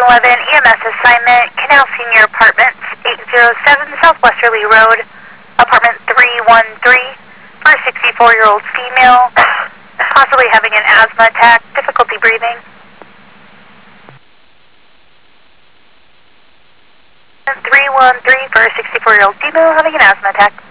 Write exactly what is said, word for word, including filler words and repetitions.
eleven E M S assignment, Canal Senior Apartments, eight oh seven Southwesterly Road, apartment three one three, for a sixty-four-year-old female, possibly having an asthma attack, difficulty breathing. three one three for a sixty-four-year-old female having an asthma attack.